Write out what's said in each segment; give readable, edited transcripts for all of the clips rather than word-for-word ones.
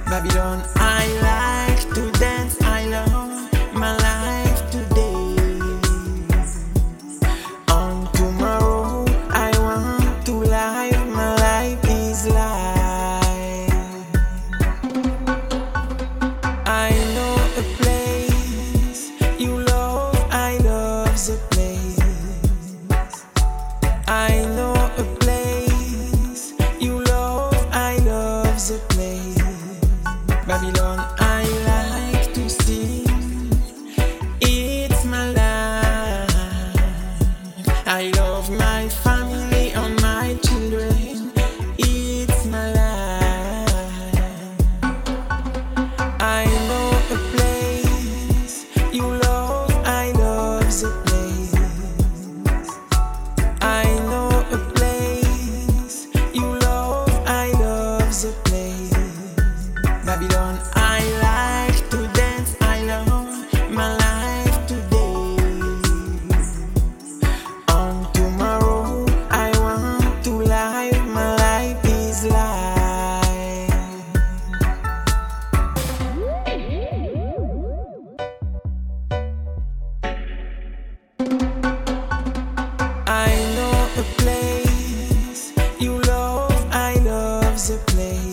Babylon, I like to dance, I love my life today. On tomorrow, I want to live, my life is life. I know a place you love, I love the place. I know a place you love, I love the place. Babylon, I like to sing, it's my life. I love my family and my children, it's my life. I know a place you love, I love the place. I know a place you love, I love the place. Babylon, I like to dance, I love my life today. On tomorrow, I want to live, my life is life. I know a place you love, I love the place.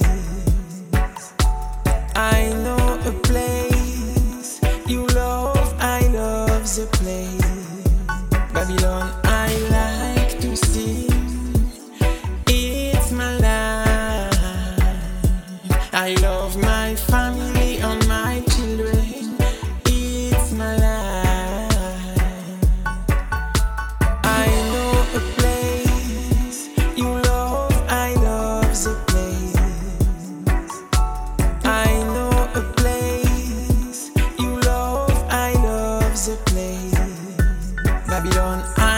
I know a place you love, I love the place. Babylon, I like to sing, it's my life. I love my family and my children, it's my life. I know a place you love, I love the place. I know a place you love, I love the place. Babylon,